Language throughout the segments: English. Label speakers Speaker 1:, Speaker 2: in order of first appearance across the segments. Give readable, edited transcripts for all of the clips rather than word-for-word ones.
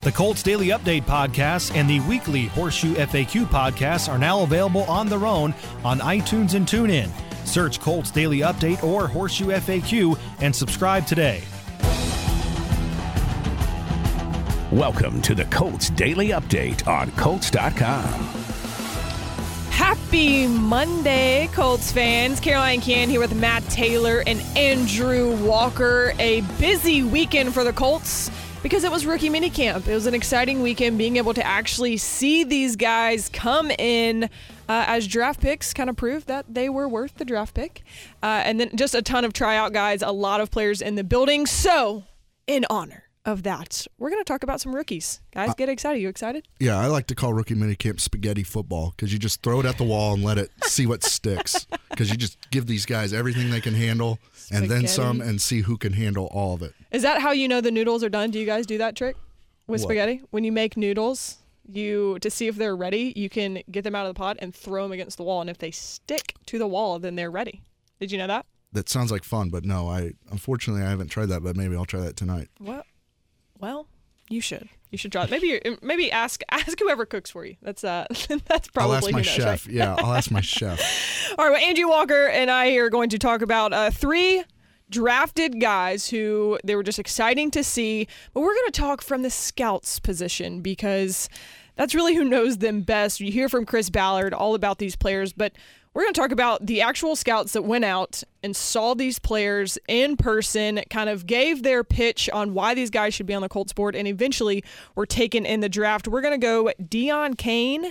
Speaker 1: The Colts Daily Update podcast and the weekly Horseshoe FAQ podcast are now available on their own on iTunes and TuneIn. Search Colts Daily Update or Horseshoe FAQ and subscribe today.
Speaker 2: Welcome to the Colts Daily Update on Colts.com.
Speaker 3: Happy Monday, Colts fans. Caroline Can here with Matt Taylor and Andrew Walker. A busy weekend for the Colts because it was rookie minicamp. It was an exciting weekend being able to actually see these guys come in as draft picks, kind of proved that they were worth the draft pick. And then just a ton of tryout guys, a lot of players in the building. So, in honor of that, we're going to talk about some rookies. Guys, get excited. You excited?
Speaker 4: Yeah, I like to call rookie minicamp spaghetti football because you just throw it at the wall and let it see what sticks. Because you just give these guys everything they can handle and then some and see who can handle all of it.
Speaker 3: Is that how you know the noodles are done? Do you guys do that trick with spaghetti? When you make noodles, to see if they're ready, you can get them out of the pot and throw them against the wall. And if they stick to the wall, then they're ready. Did you know that?
Speaker 4: That sounds like fun, but no, unfortunately I haven't tried that, but maybe I'll try that tonight.
Speaker 3: Well, you should. You should try it. Maybe ask whoever cooks for you. That's probably
Speaker 4: I'll ask my chef.
Speaker 3: Right?
Speaker 4: Yeah, I'll ask my chef.
Speaker 3: All right, well, Andrew Walker and I are going to talk about three drafted guys who they were just exciting to see. But we're going to talk from the scouts position because that's really who knows them best. You hear from Chris Ballard all about these players, but we're going to talk about the actual scouts that went out and saw these players in person, kind of gave their pitch on why these guys should be on the Colts board, and eventually were taken in the draft. We're going to go Deon Cain,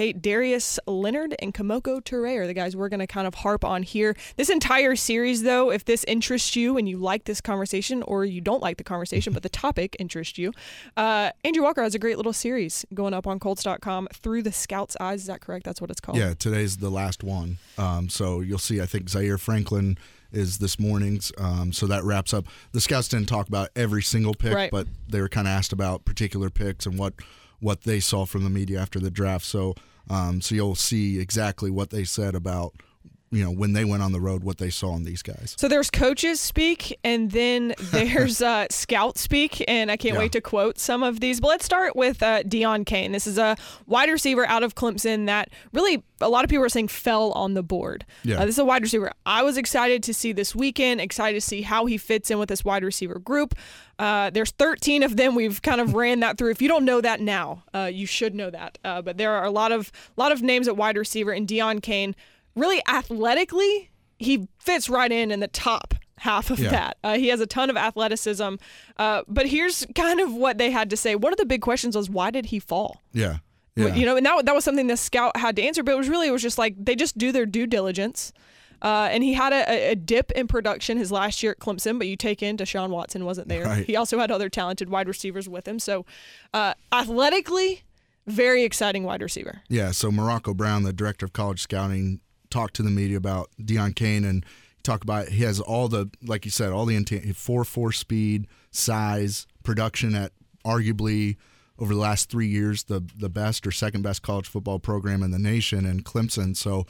Speaker 3: Darius Leonard, and Kemoko Turay are the guys we're going to kind of harp on here. This entire series, though, if this interests you and you like this conversation, or you don't like the conversation, but the topic interests you, Andrew Walker has a great little series going up on Colts.com, Through the Scout's Eyes. Is that correct? That's what it's called.
Speaker 4: Yeah, today's the last one. So you'll see, I think Zaire Franklin is this morning's. So that wraps up. The Scouts didn't talk about every single pick,
Speaker 3: right,
Speaker 4: but they were kind of asked about particular picks and what they saw from the media after the draft. So you'll see exactly what they said about, when they went on the road, what they saw in these guys.
Speaker 3: So there's coaches speak, and then there's scout speak, and I can't wait to quote some of these. But let's start with Deon Cain. This is a wide receiver out of Clemson that really a lot of people are saying fell on the board.
Speaker 4: Yeah.
Speaker 3: This is a wide receiver I was excited to see this weekend, excited to see how he fits in with this wide receiver group. There's 13 of them. We've kind of ran that through. If you don't know that now, you should know that. But there are a lot of names at wide receiver, and Deon Cain, really athletically, he fits right in the top half of that. He has a ton of athleticism. But here's kind of what they had to say. One of the big questions was, why did he fall?
Speaker 4: Yeah.
Speaker 3: And that was something the scout had to answer. But it was just like they just do their due diligence. And he had a dip in production his last year at Clemson, but you take in Deshaun Watson wasn't there.
Speaker 4: Right.
Speaker 3: He also had other talented wide receivers with him. So athletically, very exciting wide receiver.
Speaker 4: Yeah, so Morocco Brown, the director of college scouting, talked to the media about Deon Cain, and talk about he has all the, like you said, all the 4.4 speed, size, production at arguably over the last 3 years the best or second best college football program in the nation, and Clemson. So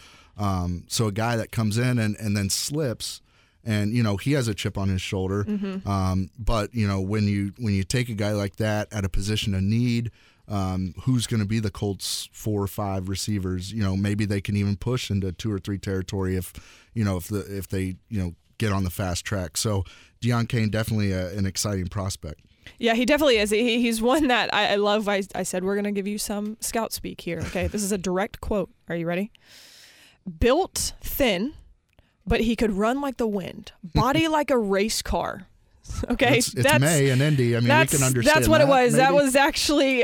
Speaker 4: a guy that comes in and then slips, and he has a chip on his shoulder.
Speaker 3: Mm-hmm.
Speaker 4: But when you take a guy like that at a position of need, who's going to be the Colts 4 or 5 receivers? Maybe they can even push into 2 or 3 territory if they get on the fast track. So Deon Cain, definitely an exciting prospect.
Speaker 3: Yeah, he definitely is. He's one that I love. I said we're going to give you some scout speak here. Okay, this is a direct quote. Are you ready? Built thin, but he could run like the wind. Body like a race car. Okay,
Speaker 4: it's May and Indy. I mean, we can understand.
Speaker 3: That's what it was.
Speaker 4: Maybe?
Speaker 3: That was actually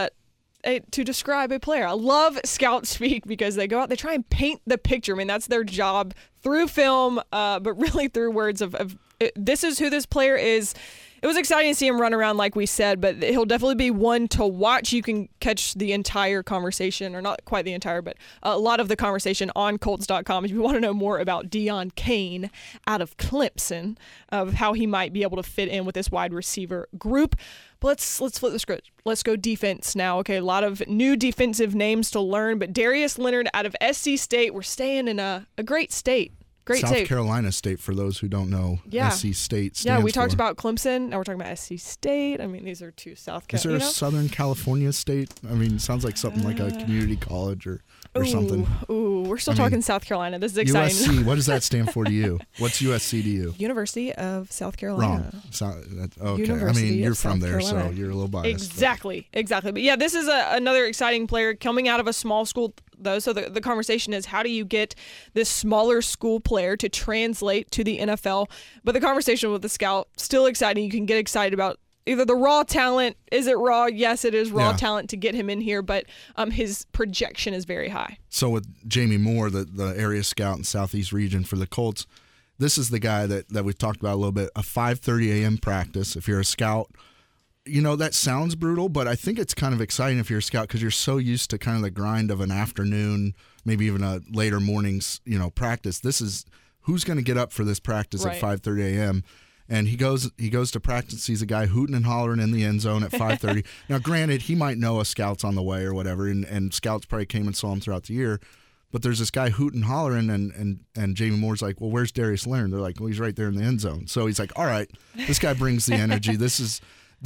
Speaker 3: to describe a player. I love scout speak because they go out, they try and paint the picture. I mean, that's their job through film, but really through words of this is who this player is. It was exciting to see him run around, like we said, but he'll definitely be one to watch. You can catch the entire conversation, or not quite the entire, but a lot of the conversation on Colts.com if you want to know more about Deon Cain out of Clemson, of how he might be able to fit in with this wide receiver group. But let's flip the script. Let's go defense now. Okay, a lot of new defensive names to learn, but Darius Leonard out of SC State, we're staying in a great state Great
Speaker 4: South
Speaker 3: state.
Speaker 4: Carolina State, for those who don't know,
Speaker 3: Yeah.
Speaker 4: SC State stands
Speaker 3: Yeah, we talked
Speaker 4: for.
Speaker 3: about Clemson. Now we're talking about SC State. I mean, these are two South
Speaker 4: Is there
Speaker 3: Carolina.
Speaker 4: a Southern California State? I mean, sounds like something like a community college or something.
Speaker 3: Ooh, we're still talking South Carolina. This is exciting.
Speaker 4: USC, what does that stand for to you? What's USC to you?
Speaker 3: University of South Carolina.
Speaker 4: Wrong. Okay.
Speaker 3: University
Speaker 4: I mean, you're
Speaker 3: of
Speaker 4: from
Speaker 3: South
Speaker 4: there,
Speaker 3: Carolina.
Speaker 4: so you're a little biased.
Speaker 3: Exactly. But yeah, this is another exciting player coming out of a small school, though. So the conversation is, how do you get this smaller school player to translate to the NFL? But the conversation with the scout, still exciting. You can get excited about either the raw talent. Is it raw? Yes, it is raw talent to get him in here, but his projection is very high.
Speaker 4: So with Jamie Moore, the area scout in Southeast region for the Colts, this is the guy that we've talked about a little bit, a 5:30 a.m. practice. If you're a scout, you know, that sounds brutal, but I think it's kind of exciting if you're a scout because you're so used to kind of the grind of an afternoon, maybe even a later morning's, practice. This is who's going to get up for this practice at 5:30 a.m. And he goes to practice. He's a guy hooting and hollering in the end zone at 5:30. Now, granted, he might know a scout's on the way or whatever, and scouts probably came and saw him throughout the year. But there's this guy hooting, hollering, and Jamie Moore's like, well, where's Darius Leonard? They're like, well, he's right there in the end zone. So he's like, all right, this guy brings the energy. This is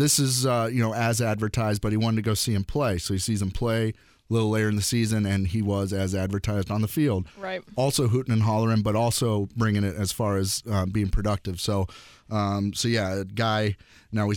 Speaker 4: as advertised, but he wanted to go see him play. So he sees him play a little later in the season, and he was as advertised on the field.
Speaker 3: Right. Also
Speaker 4: hooting and hollering, but also bringing it as far as being productive. So yeah, a guy. Now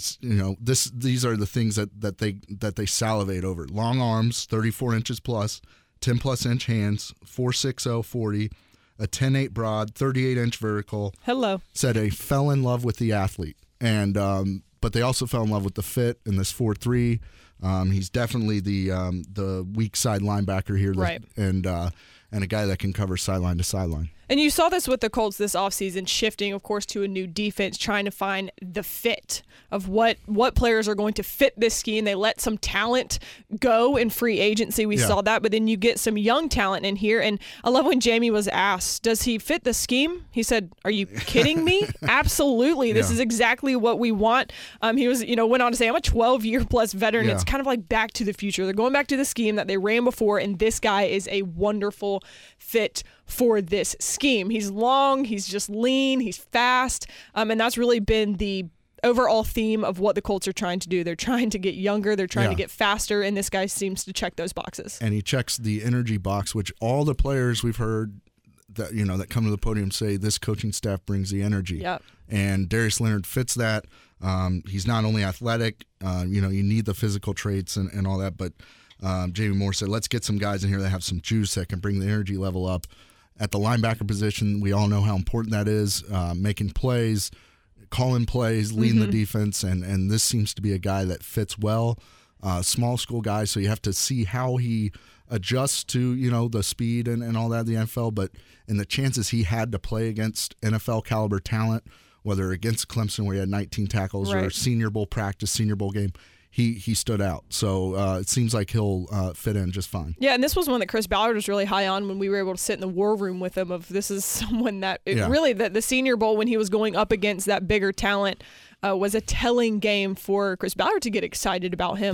Speaker 4: these are the things that they salivate over: long arms, 34 inches plus, 10 plus inch hands, 4.60 40, a 10.8 broad, 38 inch vertical.
Speaker 3: Hello.
Speaker 4: Said he fell in love with the athlete, and but they also fell in love with the fit in this 4.3. He's definitely the weak side linebacker here,
Speaker 3: right?
Speaker 4: And a guy that can cover sideline to sideline.
Speaker 3: And you saw this with the Colts this offseason, shifting, of course, to a new defense, trying to find the fit of what players are going to fit this scheme. They let some talent go in free agency. We saw that, but then you get some young talent in here. And I love when Jamie was asked, does he fit the scheme? He said, are you kidding me? Absolutely. This is exactly what we want. He was, went on to say, I'm a 12-year plus veteran. It's kind of like Back to the Future. They're going back to the scheme that they ran before, and this guy is a wonderful fit for this scheme. He's long, he's just lean, he's fast, and that's really been the overall theme of what the Colts are trying to do. They're trying to get younger, they're trying to get faster, and this guy seems to check those boxes.
Speaker 4: And he checks the energy box, which all the players we've heard that that come to the podium say this coaching staff brings the energy.
Speaker 3: Yep.
Speaker 4: And Darius Leonard fits that. He's not only athletic, you need the physical traits and all that, but Jamie Moore said, let's get some guys in here that have some juice that can bring the energy level up. At the linebacker position, we all know how important that is, making plays, calling plays, leading the defense, and this seems to be a guy that fits well. Small school guy, so you have to see how he adjusts to, the speed and all that of the NFL, but in the chances he had to play against NFL caliber talent, whether against Clemson where he had 19 tackles or Senior Bowl practice, Senior Bowl game, he stood out. So it seems like he'll fit in just fine.
Speaker 3: Yeah, and this was one that Chris Ballard was really high on when we were able to sit in the war room with him of this is someone that really the Senior Bowl when he was going up against that bigger talent was a telling game for Chris Ballard to get excited about him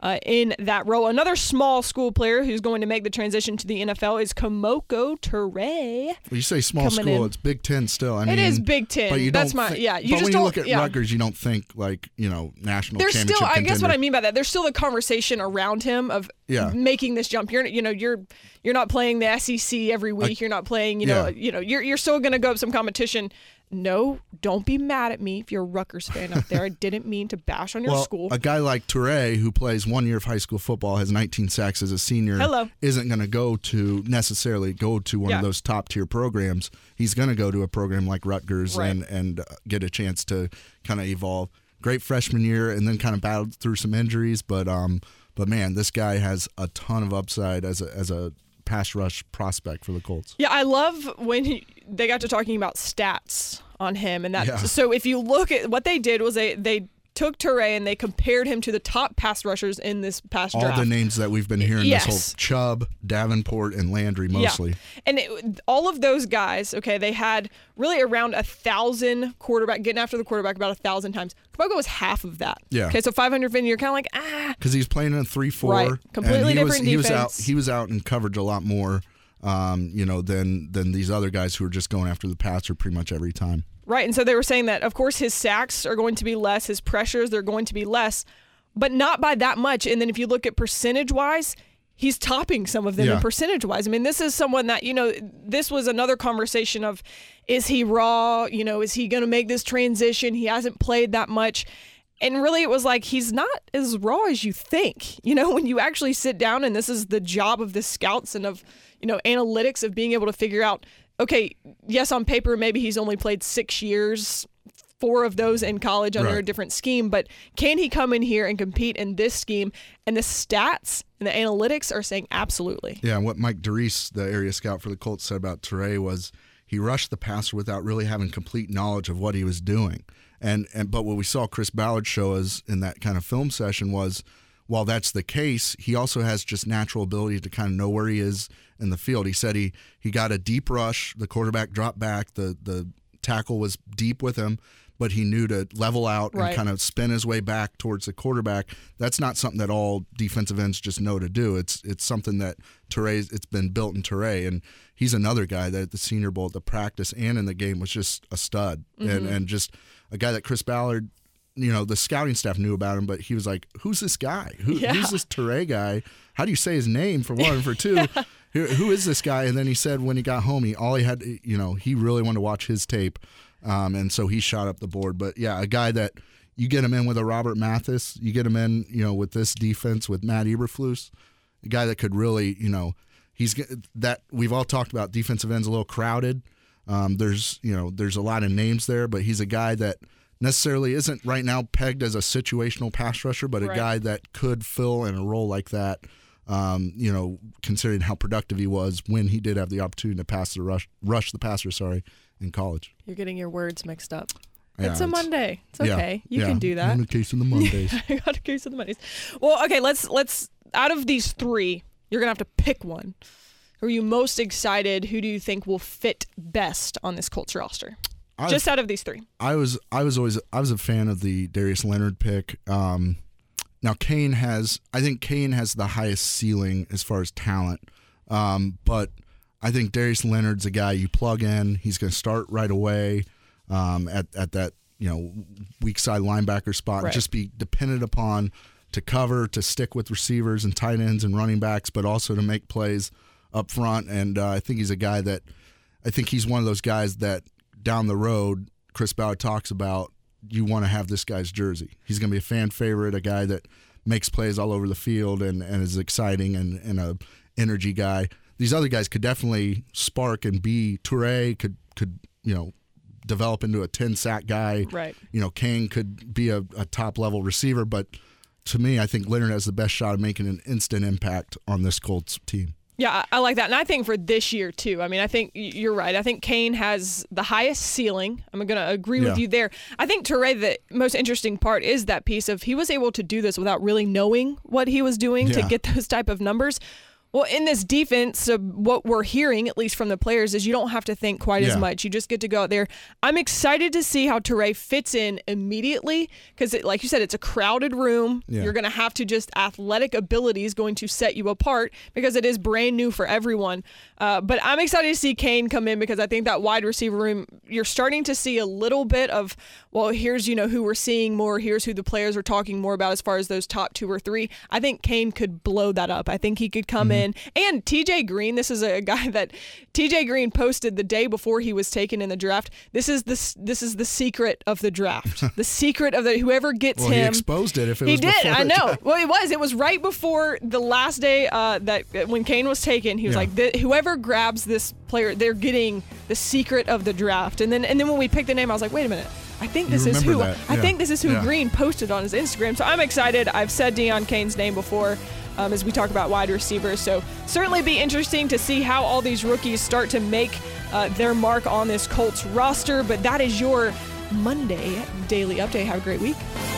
Speaker 3: in that role. Another small school player who's going to make the transition to the NFL is Kemoko Turay.
Speaker 4: Well, you say small school, it's Big Ten still. I mean,
Speaker 3: it is Big Ten.
Speaker 4: But you
Speaker 3: That's
Speaker 4: don't
Speaker 3: my
Speaker 4: think,
Speaker 3: You
Speaker 4: but
Speaker 3: just
Speaker 4: when
Speaker 3: don't
Speaker 4: you look at Rutgers, you don't think like national
Speaker 3: there's
Speaker 4: championship
Speaker 3: still. I
Speaker 4: contender.
Speaker 3: guess what I mean by that, there's still a conversation around him of making this jump. You're not playing the SEC every week. You're not playing. You're still going to go up some competition. No, don't be mad at me if you're a Rutgers fan out there. I didn't mean to bash on your school.
Speaker 4: A guy like Turay, who plays 1 year of high school football, has 19 sacks as a senior, isn't going to necessarily go to one of those top-tier programs. He's going to go to a program like Rutgers and get a chance to kind of evolve. Great freshman year and then kind of battled through some injuries, but man, this guy has a ton of upside as a pass rush prospect for the Colts.
Speaker 3: Yeah, I love when they got to talking about stats on him, and that. So if you look at what they did was they took Turay and they compared him to the top pass rushers in this past draft.
Speaker 4: All the names that we've been hearing this whole Chubb, Davenport, and Landry mostly.
Speaker 3: Yeah. And all of those guys, they had really around 1,000 getting after the quarterback about 1,000 times. Kemoko was half of that.
Speaker 4: Yeah.
Speaker 3: Okay, so 550, you're kind of like,
Speaker 4: because he's playing in a 3-4.
Speaker 3: Right. Completely different defense.
Speaker 4: He was out in coverage a lot more than these other guys who are just going after the passer pretty much every time.
Speaker 3: Right, and so they were saying that, of course, his sacks are going to be less, his pressures, they're going to be less, but not by that much. And then if you look at percentage-wise, he's topping some of them in percentage-wise. I mean, this is someone that, this was another conversation of, is he raw? Is he going to make this transition? He hasn't played that much. And really, it was like, he's not as raw as you think. When you actually sit down, and this is the job of the scouts and of, analytics, of being able to figure out, okay, yes, on paper, maybe he's only played 6 years, 4 of those in college under a different scheme, but can he come in here and compete in this scheme? And the stats and the analytics are saying absolutely.
Speaker 4: Yeah, and what Mike DeReese, the area scout for the Colts, said about Toure was he rushed the passer without really having complete knowledge of what he was doing. But what we saw Chris Ballard show us in that kind of film session was, while that's the case, he also has just natural ability to kind of know where he is in the field. He said he got a deep rush, the quarterback dropped back, the tackle was deep with him, but he knew to level out and kind of spin his way back towards the quarterback. That's not something that all defensive ends just know to do. It's something that it's been built in Toure, and he's another guy that at the Senior Bowl, at the practice and in the game, was just a stud, and just a guy that Chris Ballard, the scouting staff knew about him, but he was like, who's this guy? Who's this Toure guy? How do you say his name, for one? And for two, who is this guy? And then he said when he got home, he really wanted to watch his tape. And so he shot up the board. But, yeah, a guy that you get him in with a Robert Mathis, you get him in, with this defense with Matt Eberflus, a guy that could really, we've all talked about defensive ends a little crowded. There's a lot of names there, but he's a guy that necessarily isn't right now pegged as a situational pass rusher, but a guy that could fill in a role like that, considering how productive he was when he did have the opportunity to rush the passer, in college.
Speaker 3: You're getting your words mixed up.
Speaker 4: Yeah,
Speaker 3: it's a Monday. It's okay. You can do that.
Speaker 4: In the case of the Mondays.
Speaker 3: I got a case of the Mondays. Well, okay, let's out of these 3, you're going to have to pick one. Who are you most excited? Who do you think will fit best on this Colts roster? Just out of these 3.
Speaker 4: I was a fan of the Darius Leonard pick. Now I think Kane has the highest ceiling as far as talent. But I think Darius Leonard's a guy you plug in. He's going to start right away at that weak side linebacker spot and just be dependent upon to cover, to stick with receivers and tight ends and running backs, but also to make plays up front. And I think he's a guy that he's one of those guys that down the road, Chris Ballard talks about, you want to have this guy's jersey. He's going to be a fan favorite, a guy that makes plays all over the field and is exciting and a energy guy. These other guys could definitely spark and be. Toure could develop into a 10-sack guy.
Speaker 3: Right.
Speaker 4: Kane could be a top-level receiver. But to me, I think Leonard has the best shot of making an instant impact on this Colts team.
Speaker 3: Yeah, I like that. And I think for this year, too. I mean, I think you're right. I think Kane has the highest ceiling. I'm going to agree with you there. I think Toure, the most interesting part is that piece of he was able to do this without really knowing what he was doing to get those type of numbers. Well, in this defense, what we're hearing, at least from the players, is you don't have to think quite as much. You just get to go out there. I'm excited to see how Toure fits in immediately because, like you said, it's a crowded room. Yeah. You're going to have to just athletic ability is going to set you apart because it is brand new for everyone. But I'm excited to see Kane come in because I think that wide receiver room, you're starting to see a little bit of, well, here's who we're seeing more. Here's who the players are talking more about as far as those top 2 or 3. I think Kane could blow that up. I think he could come in. And TJ Green, this is a guy that TJ Green posted the day before he was taken in the draft. This is the secret of the draft. The secret of whoever gets him.
Speaker 4: He exposed it if it was.
Speaker 3: He did.
Speaker 4: Before
Speaker 3: I know. Well, it was right before the last day that when Kane was taken. He was like, whoever grabs this player, they're getting the secret of the draft. And then when we picked the name, I was like, wait a minute. I think this is who. I think this is who Green posted on his Instagram. So I'm excited. I've said Deon Kane's name before. As we talk about wide receivers. So certainly be interesting to see how all these rookies start to make their mark on this Colts roster. But that is your Monday Daily Update. Have a great week.